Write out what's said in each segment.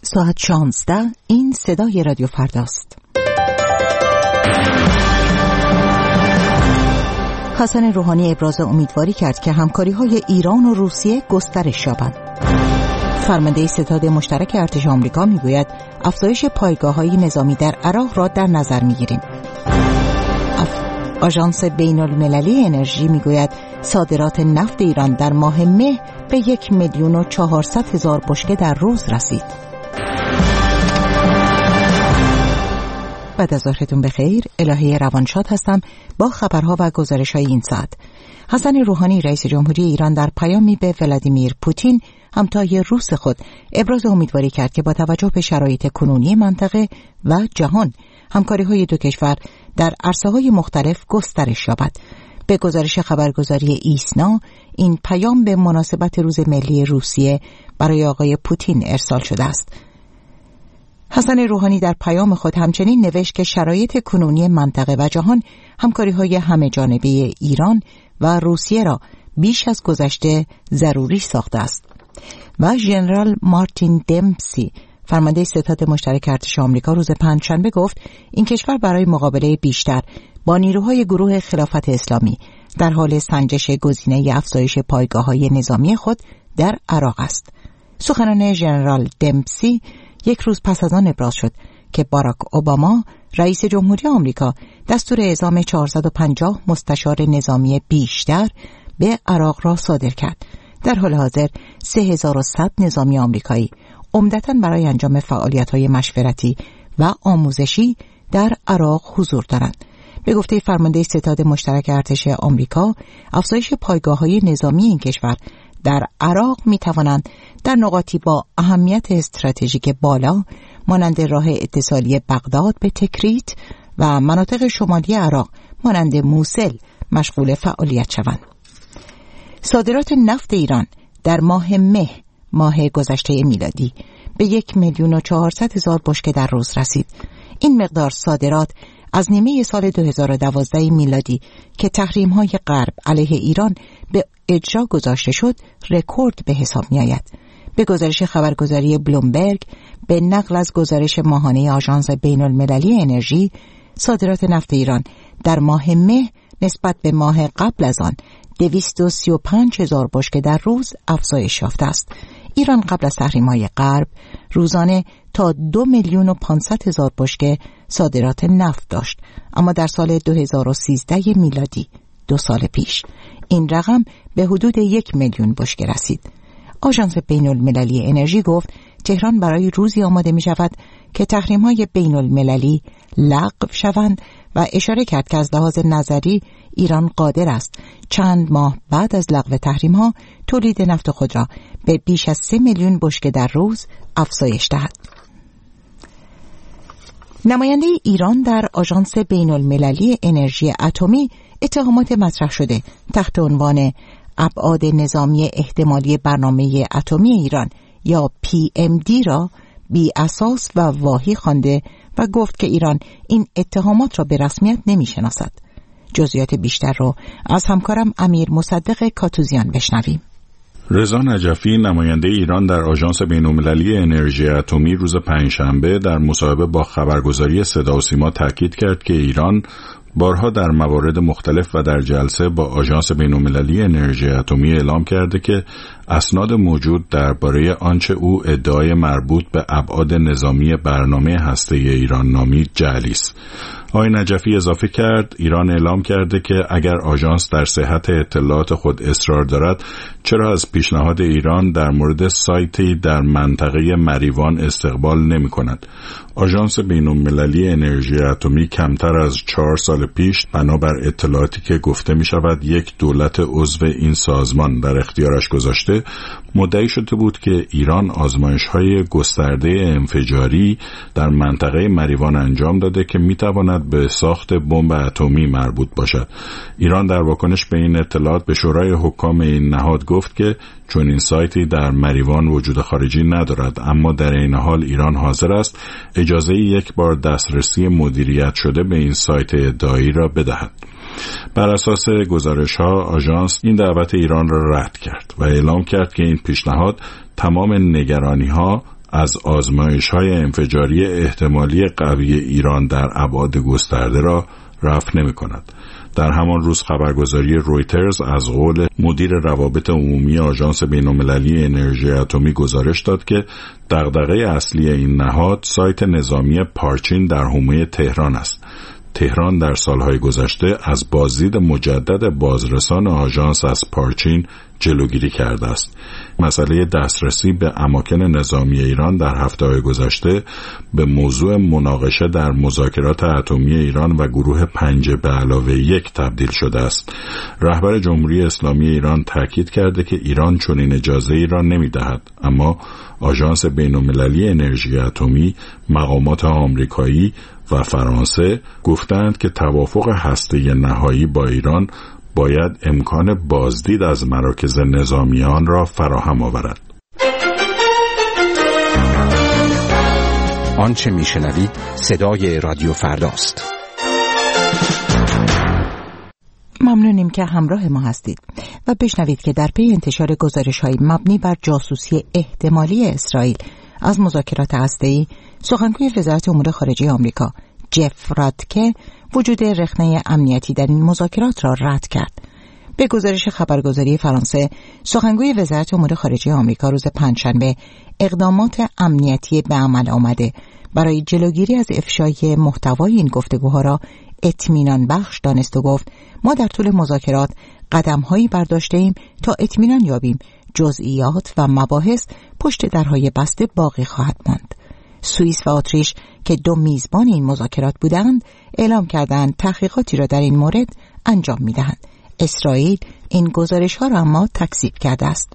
ساعت 16 این صدای رادیو فرداست. حسن روحانی ابراز امیدواری کرد که همکاری‌های ایران و روسیه گسترش یابد. فرمانده ستاد مشترک ارتش آمریکا میگوید افزایش پایگاه‌های نظامی در عراق را در نظر می‌گیریم. آژانس بین‌المللی انرژی میگوید صادرات نفت ایران در ماه مه به 1,400,000 بشکه در روز رسید. بعد از ظهرتون بخیر، الهه روانشاد هستم با خبرها و گزارش‌های این ساعت. حسن روحانی رئیس جمهوری ایران در پیامی به ولادیمیر پوتین همتای روس خود ابراز امیدواری کرد که با توجه به شرایط کنونی منطقه و جهان همکاری‌های دو کشور در عرصه‌های مختلف گسترش یابد. به گزارش خبرگزاری ایسنا این پیام به مناسبت روز ملی روسیه برای آقای پوتین ارسال شده است. حسن روحانی در پیام خود همچنین نوشت که شرایط کنونی منطقه و جهان همکاری‌های همه جانبه ایران و روسیه را بیش از گذشته ضروری ساخته است. و ژنرال مارتین دمپسی فرمانده ستاد مشترک ارتش آمریکا روز پنجشنبه گفت این کشور برای مقابله بیشتر با نیروهای گروه خلافت اسلامی در حال سنجش گزینه افزایش پایگاه‌های نظامی خود در عراق است. سخنان ژنرال دمپسی یک روز پس از آن ابراز شد که باراک اوباما رئیس جمهوری آمریکا دستور اعزام 450 مستشار نظامی بیشتر به عراق را صادر کرد. در حال حاضر 3100 نظامی آمریکایی عمدتاً برای انجام فعالیت‌های مشورتی و آموزشی در عراق حضور دارند. به گفته فرمانده ستاد مشترک ارتش آمریکا، افزایش پایگاه‌های نظامی این کشور در عراق می‌توانند در نقاطی با اهمیت استراتژیک بالا مانند راه اتصالی بغداد به تکریت و مناطق شمالی عراق مانند موصل مشغول فعالیت شوند. صادرات نفت ایران در ماه مه ماه گذشته میلادی به 1,400,000 بشکه در روز رسید. این مقدار صادرات از نیمه سال 2012 میلادی که تحریم‌های غرب علیه ایران به اجرا گذاشته شد رکورد به حساب می‌آید. به گزارش خبرگزاری بلومبرگ به نقل از گزارش ماهانه آژانس بین‌المللی انرژی، صادرات نفت ایران در ماه مه نسبت به ماه قبل از آن 235,000 بشکه در روز افزایش یافته است. ایران قبل از تحریم‌های غرب روزانه تا 2,500,000 بشکه صادرات نفت داشت، اما در سال 2013 میلادی 2 سال پیش این رقم به حدود 1,000,000 بشکه رسید. آژانس بین‌المللی انرژی گفت تهران برای روزی آماده می شود که تحریم‌های بین‌المللی لغو شوند و اشاره کرد که از لحاظ نظری ایران قادر است چند ماه بعد از لغو تحریم‌ها تولید نفت خود را به بیش از 3 میلیون بشکه در روز افزایش دهد. نماینده ایران در آژانس بین‌المللی انرژی اتمی اتهامات مطرح شده تحت عنوان ابعاد نظامی احتمالی برنامه اتمی ایران یا PMD را بی اساس و واهی خوانده و گفت که ایران این اتهامات را به رسمیت نمی‌شناسد. جزئیات بیشتر را از همکارم امیر مصدق کاتوزیان بشنویم. رضا نجفی نماینده ایران در آژانس بین‌المللی انرژی اتمی روز پنجشنبه در مصاحبه با خبرگزاری صدا و سیما تاکید کرد که ایران بارها در موارد مختلف و در جلسه با آژانس بین‌المللی انرژی اتمی اعلام کرده که اسناد موجود درباره آنچه او ادعای مربوط به ابعاد نظامی برنامه هسته ایران نامید جعلی است. آقای نجفی اضافه کرد ایران اعلام کرده که اگر آژانس در صحت اطلاعات خود اصرار دارد چرا از پیشنهاد ایران در مورد سایتی در منطقه مریوان استقبال نمی کند. آژانس بین‌المللی انرژی اتمی کمتر از 4 سال پیش بنابر اطلاعاتی که گفته می شود یک دولت عضو این سازمان در اختیارش گذاشته مدعی شده بود که ایران آزمایش‌های گسترده انفجاری در منطقه مریوان انجام داده که می تواند به ساخت بمب اتمی مربوط باشد. ایران در واکنش به این اطلاعات به شورای حکام این نهاد گفت که چون این سایتی در مریوان وجود خارجی ندارد، اما در این حال ایران حاضر است اجازه یک بار دسترسی مدیریت شده به این سایت ادعایی را بدهد. بر اساس گزارش‌ها آژانس این دعوت ایران را رد کرد و اعلام کرد که این پیشنهاد تمام نگرانی‌ها از آزمایش‌های انفجاری احتمالی قوی ایران در ابعاد گسترده را رفع نمی‌کند. در همان روز خبرگزاری رویترز از قول مدیر روابط عمومی آژانس بین‌المللی انرژی اتمی گزارش داد که دغدغه اصلی این نهاد سایت نظامی پارچین در حومه تهران است. تهران در سالهای گذشته از بازدید مجدد بازرسان آژانس از پارچین جلوگیری کرده است. مسئله دسترسی به اماکن نظامی ایران در هفته‌های گذشته به موضوع مناقشه در مذاکرات اتمی ایران و گروه 5+1 تبدیل شده است. رهبر جمهوری اسلامی ایران تاکید کرده که ایران چنین اجازه‌ای را نمی‌دهد، اما آژانس بین‌المللی انرژی اتمی، مقامات آمریکایی و فرانسه گفتند که توافق هسته‌ای نهایی با ایران باید امکان بازدید از مراکز نظامی آن را فراهم آورد. آنچه میشنوید صدای رادیو فرداست. ممنونیم که همراه ما هستید و بشنوید که در پی انتشار گزارش‌های مبنی بر جاسوسی احتمالی اسرائیل از مذاکرات هسته‌ای، سخنگوی وزارت امور خارجه آمریکا جف راتکه وجود رخنه امنیتی در این مذاکرات را رد کرد. به گزارش خبرگزاری فرانسه، سخنگوی وزارت امور خارجه آمریکا روز پنجشنبه اقدامات امنیتی به عمل آمده برای جلوگیری از افشای محتوای این گفتگوها را اطمینان بخش دانست و گفت: ما در طول مذاکرات قدم‌هایی برداشته‌ایم تا اطمینان یابیم جزئیات و مباحث پشت درهای بسته باقی خواهد ماند. سوئیس و اتریش که دو میزبان این مذاکرات بودند، اعلام کردند تحقیقاتی را در این مورد انجام می‌دهند. اسرائیل این گزارش‌ها را اما تکذیب کرده است.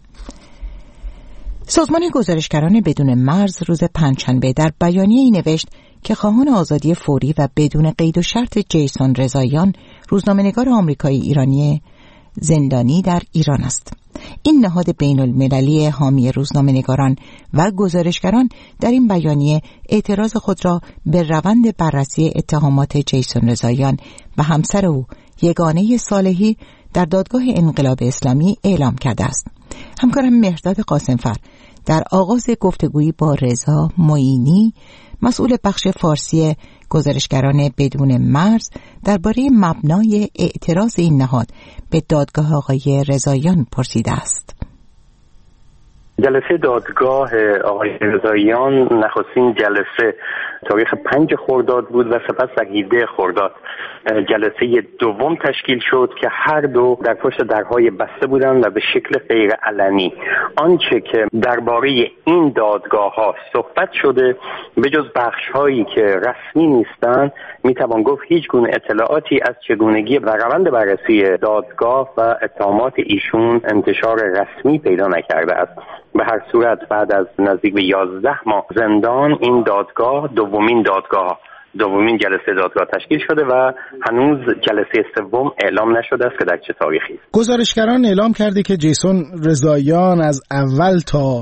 سازمان گزارشگران بدون مرز روز پنجشنبه در بیانیه‌ای نوشت که خواهان آزادی فوری و بدون قید و شرط جیسون رضاییان، روزنامه‌نگار آمریکایی ایرانی زندانی در ایران است. این نهاد بین‌المللی حامی روزنامه‌نگاران و گزارشگران در این بیانیه اعتراض خود را به روند بررسی اتهامات جیسون رضاییان و همسر او یگانه صالحی در دادگاه انقلاب اسلامی اعلام کرده است. همکارم مهرداد قاسمفر در آغاز گفتگویی با رضا معینی، مسئول بخش فارسی گزارشگران بدون مرز، درباره مبنای اعتراض این نهاد به دادگاه آقای رضاییان پرسیده است. جلسه دادگاه آقای رضاییان نخستین جلسه تاریخ 5 خرداد بود و سپس در 17 خرداد جلسه دوم تشکیل شد که هر دو در پشت درهای بسته بودند و به شکل غیر علنی. آنچه که درباره این دادگاه ها صحبت شده به جز بخش هایی که رسمی نیستند میتوان گفت هیچ گونه اطلاعاتی از چگونگی و روند بررسی دادگاه و اتهامات ایشون انتشار رسمی پیدا نکرده است. به هر صورت بعد از نزدیک به 11 ماه زندان این دادگاه دومین جلسه دادگاه تشکیل شده و هنوز جلسه سوم اعلام نشده است که در چه تاریخی است. گزارشگران اعلام کرده که جیسون رضاییان از اول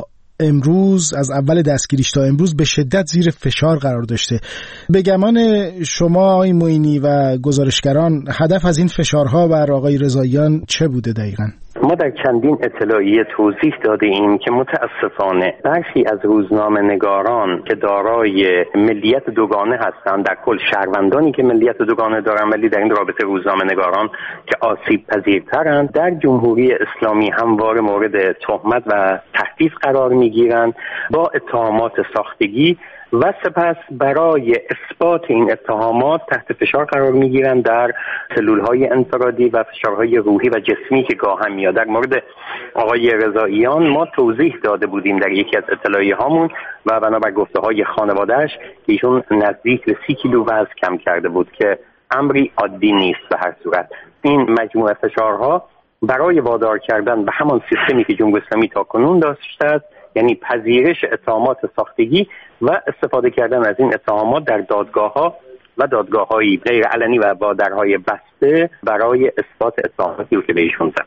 دستگیریش تا امروز به شدت زیر فشار قرار داشته. به گمان شما آقای معینی و گزارشگران، هدف از این فشارها بر آقای رضاییان چه بوده دقیقاً؟ ما در چندین اطلاعیه توضیح داده ایم که متاسفانه برخی از روزنامه‌نگاران که دارای ملیت دوگانه هستند، در کل شهروندانی که ملیت دوگانه دارند ولی در این رابطه روزنامه‌نگاران که آسیب پذیرترند، در جمهوری اسلامی همواره مورد تهمت و تهدید قرار میگیرند با اتهامات ساختگی و سپس برای اثبات این اتهامات تحت فشار قرار میگیرند در سلولهای انفرادی و فشارهای روحی و جسمی که گاهم میاد. در مورد آقای رضاییان ما توضیح داده بودیم در یکی از اطلاعیه هامون و بنابر گفته های خانواده‌اش که ایشون نزدیک به 30 کیلو وزن کم کرده بود که امری عادی نیست. به هر صورت این مجموعه فشارها برای وادار کردن به همان سیستمی که جمهوری اسلامی تاکنون داشته است، یعنی پذیرش اتهامات ساختگی و استفاده کردن از این اتهامات در دادگاه‌ها و دادگاه‌های غیر علنی و با درهای بسته برای اثبات اتهاماتی که به ایشون زدن.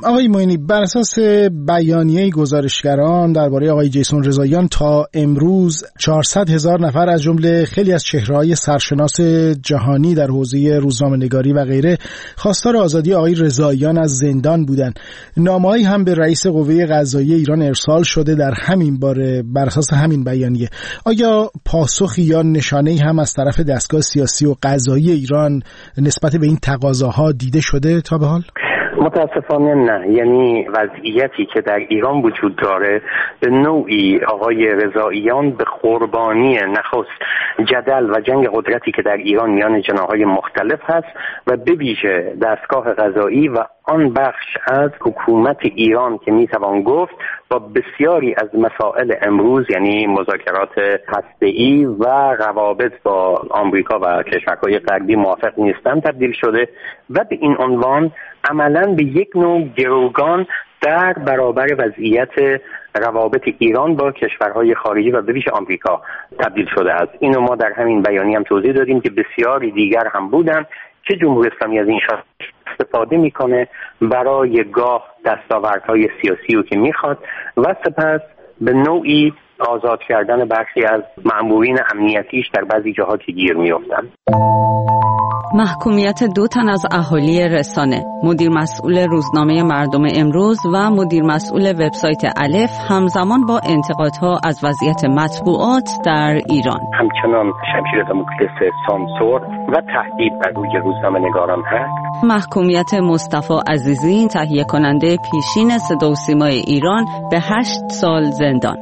آقای معینی، بر اساس بیانیه گزارشگران درباره آقای جیسون رضاییان تا امروز 400,000 نفر از جمله خیلی از چهره‌های سرشناس جهانی در حوزه روزنامه‌نگاری و غیره خواستار آزادی آقای رضاییان از زندان بودند. نامه‌ای هم به رئیس قوه قضاییه ایران ارسال شده در همین باره بر اساس همین بیانیه. آیا پاسخی یا نشانه‌ای هم از طرف دستگاه سیاسی و قضایی ایران نسبت به این تقاضاها دیده شده تا به حال؟ متاسفانه نه. یعنی وضعیتی که در ایران وجود داره به نوعی آقای رضاییان به قربانی نخست جدل و جنگ قدرتی که در ایران میان جناح‌های مختلف هست و به ویژه دستگاه قضایی و آن بخش از حکومت ایران که میتوان گفت با بسیاری از مسائل امروز، یعنی مذاکرات هسته‌ای و روابط با آمریکا و کشورهای غربی موافق نیستن، تبدیل شده و به این عنوان عملاً به یک نوع گروگان در برابر وضعیت روابط ایران با کشورهای خارجی و به ویژه آمریکا تبدیل شده است. اینو ما در همین بیانیه هم توضیح دادیم که بسیاری دیگر هم بودن که جمهوری اسلامی از این استفاده میکنه برای گاه دستاوردهای سیاسی رو که میخواد و سپس به نوعی آزاد کردن برخی از مأمورین امنیتیش در بعضی جاها که گیر میافتن. محکومیت 2 تن از اهالی رسانه، مدیر مسئول روزنامه مردم امروز و مدیر مسئول وبسایت الف همزمان با انتقادها از وضعیت مطبوعات در ایران. همچنان شمشیر دموکراسی سانسور و تهدید بر روی روزنامه‌نگاران هست. محکومیت مصطفی عزیزی، تهیه کننده پیشین صدا و سیمای ایران، به 8 سال زندان.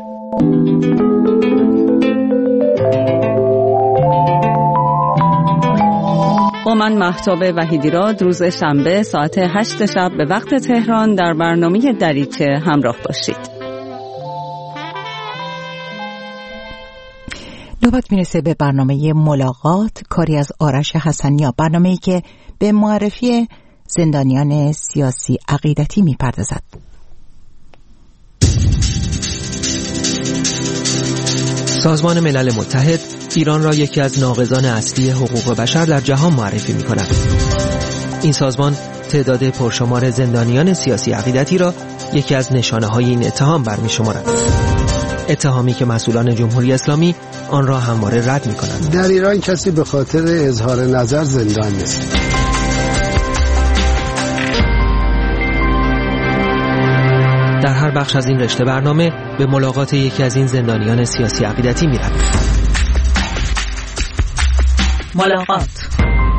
با من مهتاب وحیدیراد روز شنبه ساعت 8 شب به وقت تهران در برنامه دریچه همراه باشید. نوبت میرسه به برنامه ملاقات، کاری از آرش حسنیا، برنامه‌ای که به معرفی زندانیان سیاسی عقیدتی میپردازد. سازمان ملل متحد ایران را یکی از ناقضان اصلی حقوق بشر در جهان معرفی می‌کند. این سازمان تعداد پرشمار زندانیان سیاسی عقیدتی را یکی از نشانه‌های این اتهام برمی‌شمارد. اتهامی که مسئولان جمهوری اسلامی آن را همواره رد می‌کنند. در ایران کسی به خاطر اظهار نظر زندان نیست. در هر بخش از این رشته برنامه به ملاقات یکی از این زندانیان سیاسی عقیدتی می‌رویم. ملاقات.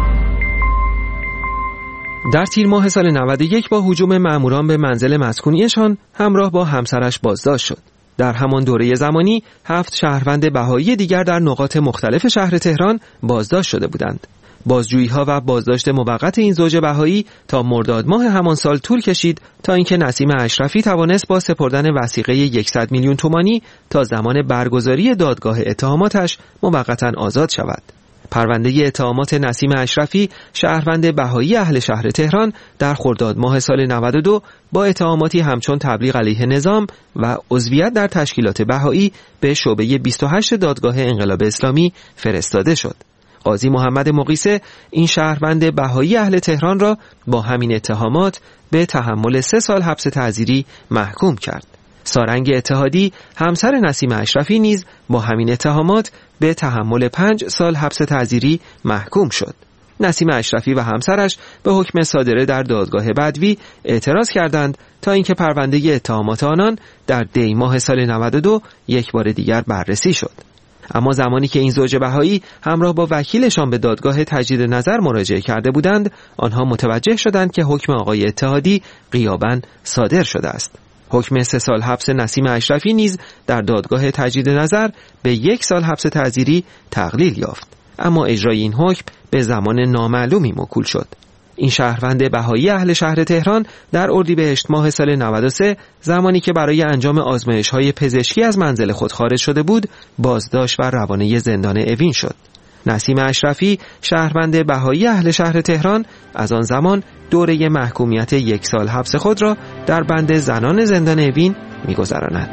در تیر ماه سال 91 با هجوم مأموران به منزل مسکونیشان همراه با همسرش بازداشت شد. در همان دوره زمانی 7 شهروند بهایی دیگر در نقاط مختلف شهر تهران بازداشت شده بودند. بازجویی‌ها و بازداشت موقت این زوج بهایی تا مرداد ماه همان سال طول کشید تا اینکه نسیم اشرفی توانست با سپردن وثیقه 100 میلیون تومانی تا زمان برگزاری دادگاه اتهاماتش موقتاً آزاد شود. پرونده اتهامات نسیم اشرفی، شهروند بهایی اهل شهر تهران، در خرداد ماه سال 92 با اتهاماتی همچون تبلیغ علیه نظام و عضویت در تشکیلات بهایی به شعبه 28 دادگاه انقلاب اسلامی فرستاده شد. قاضی محمد مقیسه این شهروند بهایی اهل تهران را با همین اتهامات به تحمل 3 سال حبس تعزیری محکوم کرد. سارنگ اتحادی، همسر نسیم اشرفی، نیز با همین اتهامات به تحمل 5 سال حبس تعزیری محکوم شد. نسیم اشرفی و همسرش به حکم صادره در دادگاه بدوی اعتراض کردند تا اینکه پرونده اتهامات آنان در دی ماه سال 92 یک بار دیگر بررسی شد. اما زمانی که این زوج بهایی همراه با وکیلشان به دادگاه تجدید نظر مراجعه کرده بودند، آنها متوجه شدند که حکم آقای اتحادی غیاباً صادر شده است. حکم 3 سال حبس نسیم اشرفی نیز در دادگاه تجدید نظر به 1 سال حبس تعزیری تقلیل یافت، اما اجرای این حکم به زمان نامعلومی موکول شد. این شهروند بهایی اهل شهر تهران در اردیبهشت ماه سال 93 زمانی که برای انجام آزمایش‌های پزشکی از منزل خود خارج شده بود، بازداشت و روانه زندان اوین شد. نسیم اشرفی، شهروند بهایی اهل شهر تهران، از آن زمان دوره محکومیت 1 سال حبس خود را در بند زنان زندان اوین می‌گذراند.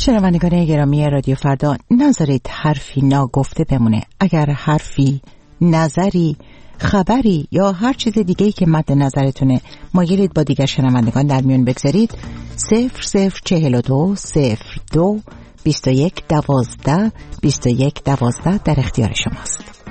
شنوندگان گرامی رادیو فردا، نذارید حرفی ناگفته بمونه. اگر حرفی، نظری، خبری یا هر چیز دیگه‌ای که مد نظرتونه مایلید با دیگر شنوندگان در میون بگذارید، 0042 02 21 12 21 12 در اختیار شماست.